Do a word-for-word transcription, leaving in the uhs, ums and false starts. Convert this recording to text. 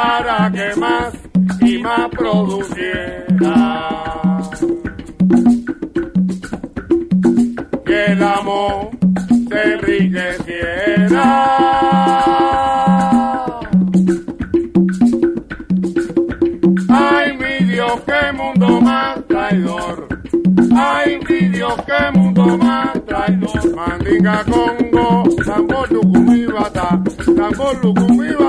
para que más y más produciera. Que el amor se enriqueciera. Ay, mi Dios, qué mundo más traidor. Ay, mi Dios, qué mundo más traidor. Mandinga Congo, tambor, lucumí, bata, tambor, lucumí, bata.